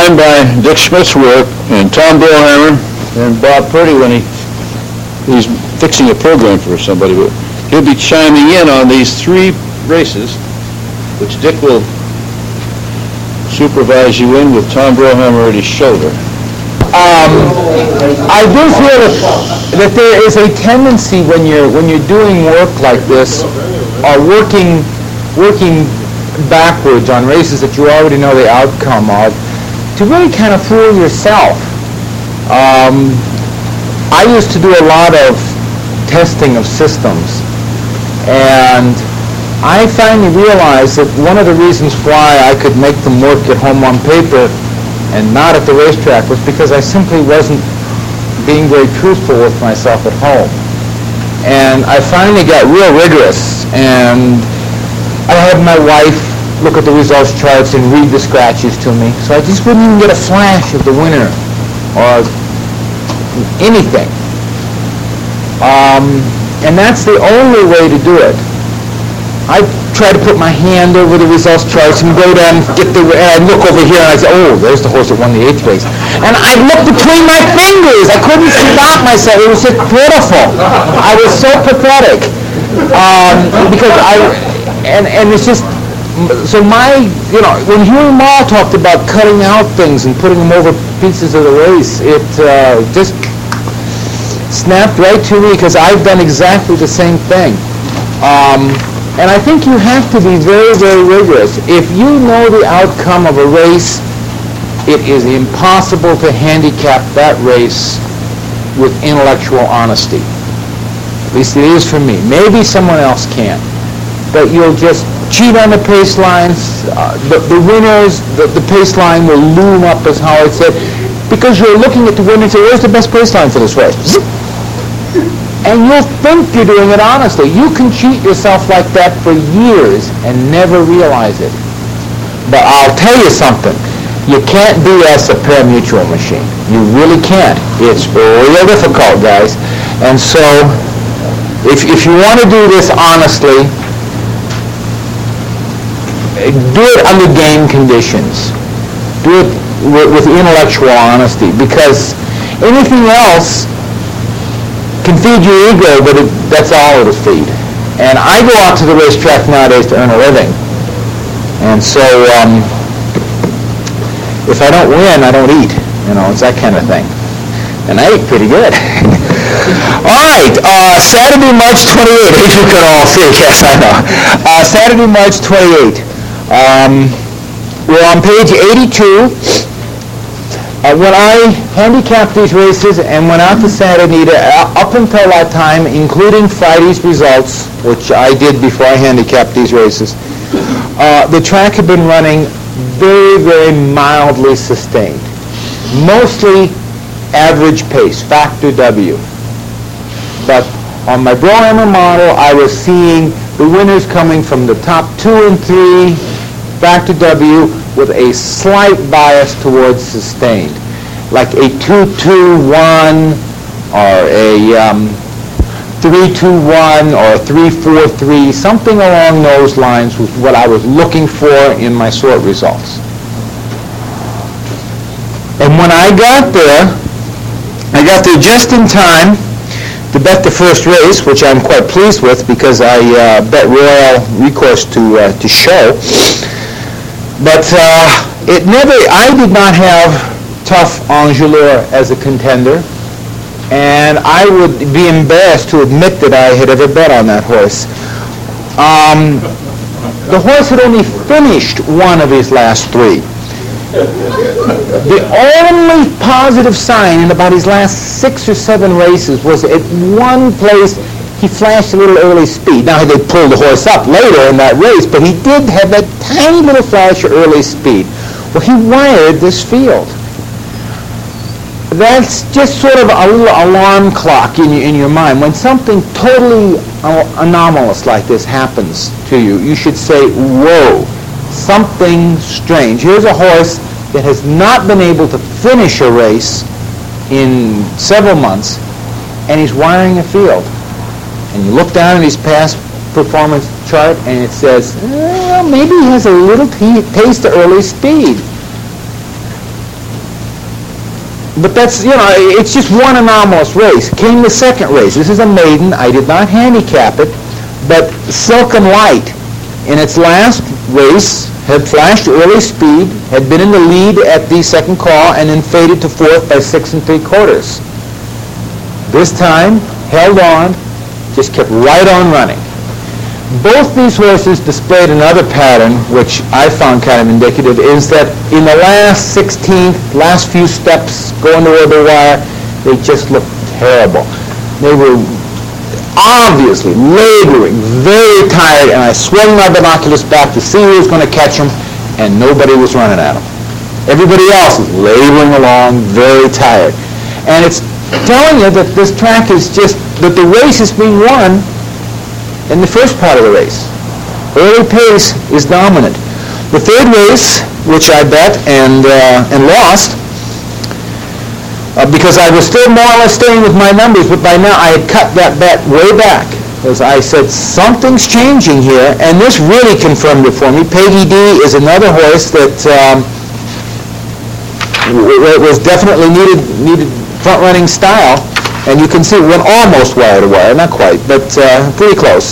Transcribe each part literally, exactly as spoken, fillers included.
joined by Dick Smith's work and Tom Brohammer and Bob Purdy when he he's fixing a program for somebody. But he'll be chiming in on these three races, which Dick will supervise you in with Tom Brohammer at his shoulder. Um, I do feel that, that there is a tendency when you're when you're doing work like this, or working working backwards on races that you already know the outcome of, to really kind of fool yourself. Um, I used to do a lot of testing of systems, and I finally realized that one of the reasons why I could make them work at home on paper and not at the racetrack was because I simply wasn't being very truthful with myself at home. And I finally got real rigorous, and I had my wife look at the results charts and read the scratches to me, so I just wouldn't even get a flash of the winner or anything. Um, and that's the only way to do it. I try to put my hand over the results charts and go down and get the, and I look over here and I say, oh, there's the horse that won the eighth race. And I look between my fingers. I couldn't stop myself. It was just pitiful. I was so pathetic. Um, because I, and, and it's just, so my, you know, when Huey Mall talked about cutting out things and putting them over pieces of the race, it uh, just snapped right to me because I've done exactly the same thing. Um, And I think you have to be very, very rigorous. If you know the outcome of a race, it is impossible to handicap that race with intellectual honesty. At least it is for me. Maybe someone else can. But you'll just cheat on the pace lines. Uh, the, the winners, the, the pace line will loom up, as Howard said, because you're looking at the winner and say, where's the best pace line for this race? Zip. And you'll think you're doing it honestly. You can cheat yourself like that for years and never realize it. But I'll tell you something. You can't B S a pari-mutuel machine. You really can't. It's real difficult, guys. And so, if, if you want to do this honestly, do it under game conditions. Do it with, with intellectual honesty, because anything else can feed your ego, but it, that's all it'll feed. And I go out to the racetrack nowadays to earn a living. And so, um, if I don't win, I don't eat. You know, it's that kind of thing. And I ate pretty good. All right, uh, Saturday, March twenty-eighth. If you could all see, yes, I know. Uh, Saturday, March twenty-eighth. Um, we're on page eighty-two. Uh, when I handicapped these races and went out to Santa Anita, uh, up until that time, including Friday's results, which I did before I handicapped these races, uh, the track had been running very, very mildly sustained. Mostly average pace, factor W. But on my Brohammer model, I was seeing the winners coming from the top two and three, factor W, with a slight bias towards sustained, like a two two one or a um, three two one or a three four three, something along those lines was what I was looking for in my sort results. And when I got there, I got there just in time to bet the first race, which I'm quite pleased with because I uh, bet Royal Recourse to uh, to show. But uh, it never, I did not have Tough Angelure as a contender, and I would be embarrassed to admit that I had ever bet on that horse. Um, the horse had only finished one of his last three. The only positive sign in about his last six or seven races was at one place he flashed a little early speed. Now, they pulled the horse up later in that race, but he did have that tiny little flash of early speed. Well, he wired this field. That's just sort of a little alarm clock in your, in your mind. When something totally anomalous like this happens to you, you should say, whoa, something strange. Here's a horse that has not been able to finish a race in several months, and he's wiring a field. And you look down at his past performance chart, and it says, well, maybe he has a little t- taste of early speed. but that's, you know, it's just one anomalous race. Came the second race. This is a maiden. I did not handicap it, but Silken Light, in its last race, had flashed early speed, had been in the lead at the second call, and then faded to fourth by six and three quarters. This time, held on, just kept right on running. Both these horses displayed another pattern, which I found kind of indicative, is that in the last sixteenth, last few steps, going toward the wire, they just looked terrible. They were obviously laboring, very tired, and I swung my binoculars back to see who was going to catch them, and nobody was running at them. Everybody else is laboring along, very tired. And it's telling you that this track is just, that the race is being won in the first part of the race. Early pace is dominant. The third race, which I bet and uh, and lost, uh, because I was still more or less staying with my numbers, but by now I had cut that bet way back. As I said, something's changing here, and this really confirmed it for me. Peggy D is another horse that um, w- was definitely needed needed front-running style. And you can see it went almost wire to wire, not quite, but uh, pretty close.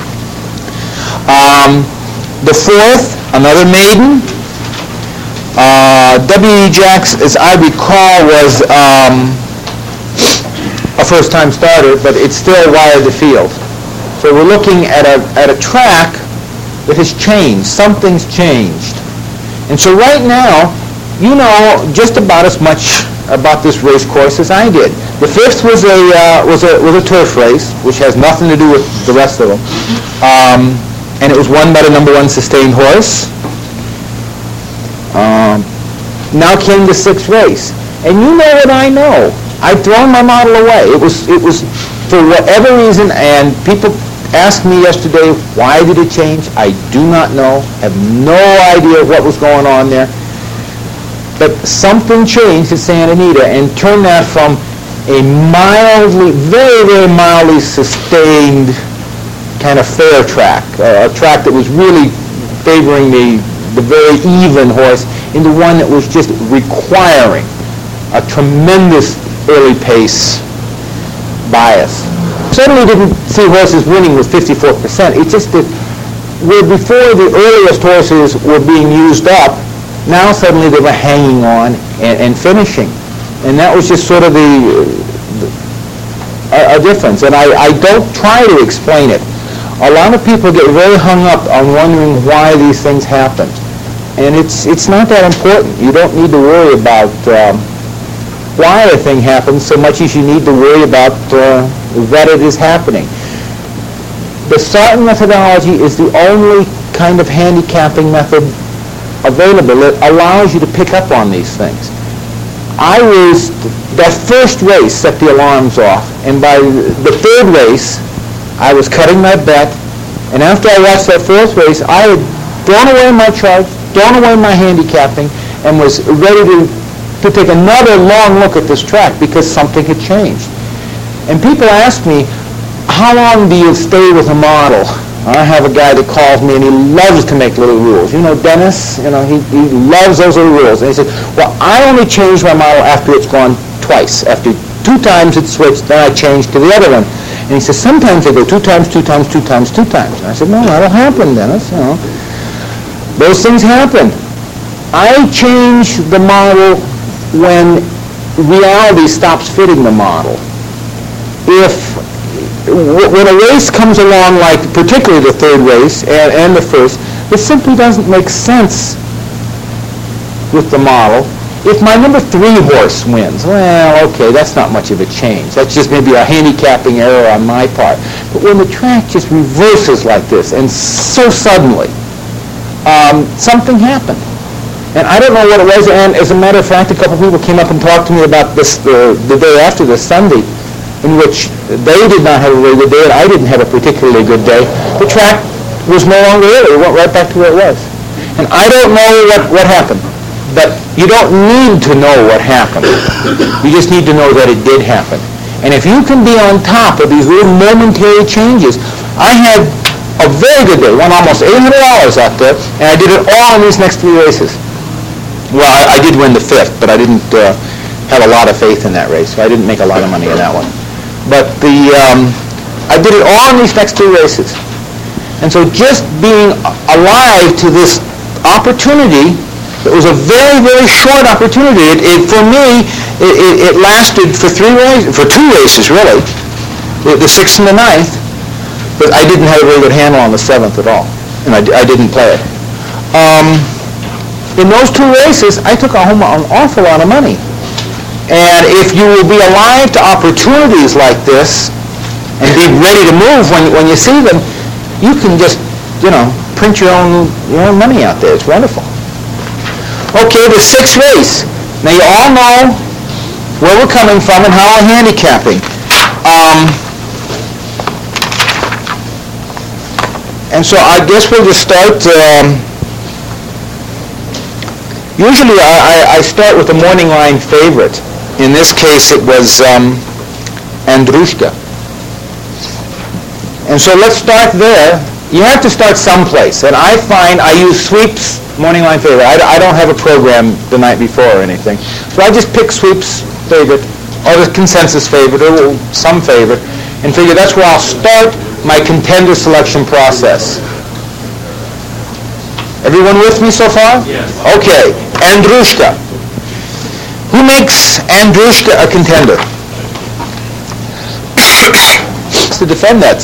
Um, the fourth, another maiden. Uh, W E. Jacks, as I recall, was um, a first-time starter, but it still wired the field. So we're looking at a at a track that has changed. Something's changed. And so right now, you know just about as much about this race course as I did. The fifth was a uh, was a was a turf race, which has nothing to do with the rest of them, um, and it was won by the number one Sustained horse. Um, now came the sixth race, and you know what I know. I'd thrown my model away. It was it was for whatever reason, and people asked me yesterday, why did it change? I do not know. Have no idea what was going on there. But something changed at Santa Anita and turned that from a mildly, very, very mildly sustained kind of fair track, uh, a track that was really favoring the, the very even horse, into one that was just requiring a tremendous early pace bias. Certainly didn't see horses winning with fifty-four percent. It's just that where before the earliest horses were being used up, now suddenly they were hanging on and, and finishing. And that was just sort of the, the a, a difference. And I, I don't try to explain it. A lot of people get very hung up on wondering why these things happen. And it's it's not that important. You don't need to worry about um, why a thing happens so much as you need to worry about uh, that it is happening. The Sarton methodology is the only kind of handicapping method available that allows you to pick up on these things. I was, that first race set the alarms off, and by the third race, I was cutting my bet, and after I watched that fourth race, I had thrown away my charts, thrown away my handicapping, and was ready to, to take another long look at this track because something had changed. And people ask me, how long do you stay with a model? I have a guy that calls me, and he loves to make little rules. You know, Dennis, you know, he, he loves those little rules. And he said, well, I only change my model after it's gone twice. After two times it's switched, then I change to the other one. And he says, sometimes they go two times, two times, two times, two times. And I said, no, that'll happen, Dennis, you know. Those things happen. I change the model when reality stops fitting the model. If when a race comes along, like particularly the third race and, and the first, it simply doesn't make sense with the model. If my number three horse wins, well, okay, that's not much of a change. That's just maybe a handicapping error on my part. But when the track just reverses like this, and so suddenly, um, something happened. And I don't know what it was, and as a matter of fact, a couple people came up and talked to me about this uh, the day after this Sunday, in which they did not have a very good day, and I didn't have a particularly good day. The track was no longer there. It went right back to where it was. And I don't know what, what happened, but you don't need to know what happened. You just need to know that it did happen. And if you can be on top of these little momentary changes, I had a very good day, won almost eight hundred dollars out there, and I did it all in these next three races. Well, I, I did win the fifth, but I didn't uh, have a lot of faith in that race, so I didn't make a lot of money in that one. But the um, I did it all in these next two races. And so just being alive to this opportunity, it was a very, very short opportunity. It, it, for me, it, it, it lasted for three races, for two races, really, the, the sixth and the ninth, but I didn't have a very good handle on the seventh at all, and I, I didn't play it. Um, in those two races, I took home an awful lot of money. And if you will be alive to opportunities like this and be ready to move when, when you see them, you can just, you know, print your own, your own money out there. It's wonderful. Okay, the sixth race. Now you all know where we're coming from and how we're handicapping. Um, and so I guess we'll just start. Um, usually I, I start with the morning line favorite. In this case it was um, Andrushka. And so let's start there. You have to start someplace. And I find I use Sweep's morning line favorite. I, I don't have a program the night before or anything. So I just pick Sweep's favorite, or the consensus favorite, or some favorite, and figure that's where I'll start my contender selection process. Everyone with me so far? Yes. Okay. Andrushka. Who makes Andrushka a contender? To defend that.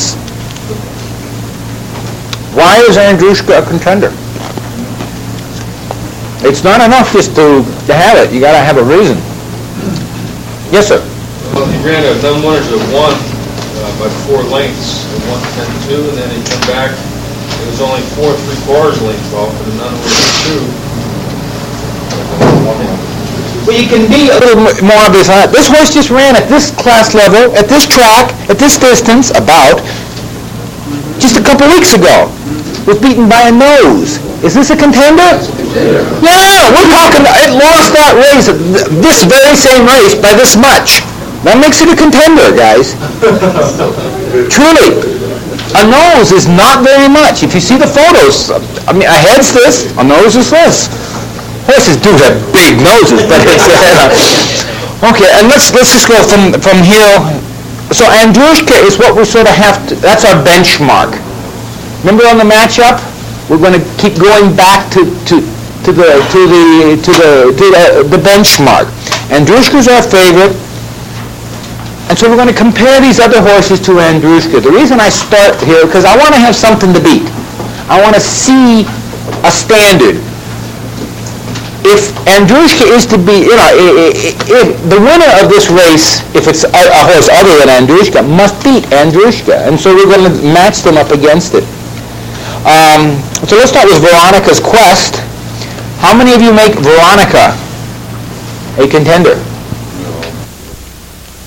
Why is Andrushka a contender? It's not enough just to, to have it. You got to have a reason. Yes, sir. Well, he ran a none winners of one uh, by four lengths, and one ten two, and then he come back. It was only four three quarters lengths off, and a none winners of two. Well, you can be a little more obvious on that. This horse just ran at this class level, at this track, at this distance, about, just a couple weeks ago. Was beaten by a nose. Is this a contender? Yeah, we're talking, it lost that race, this very same race, by this much. That makes it a contender, guys. Truly. A nose is not very much. If you see the photos, I mean, a head's this, a nose is this. Horses do have big noses, but it's uh, okay. And let's let's just go from from here. So Andrushka is what we sort of have to. That's our benchmark. Remember on the matchup, we're going to keep going back to to to the to the to the to the, the benchmark. Andrushka's our favorite, and so we're going to compare these other horses to Andrushka. The reason I start here because I want to have something to beat. I want to see a standard. If Andrushka is to be, you know, if, if the winner of this race, if it's a, a horse other than Andrushka, must beat Andrushka. And so we're going to match them up against it. Um, so let's start with Veronica's Quest. How many of you make Veronica a contender?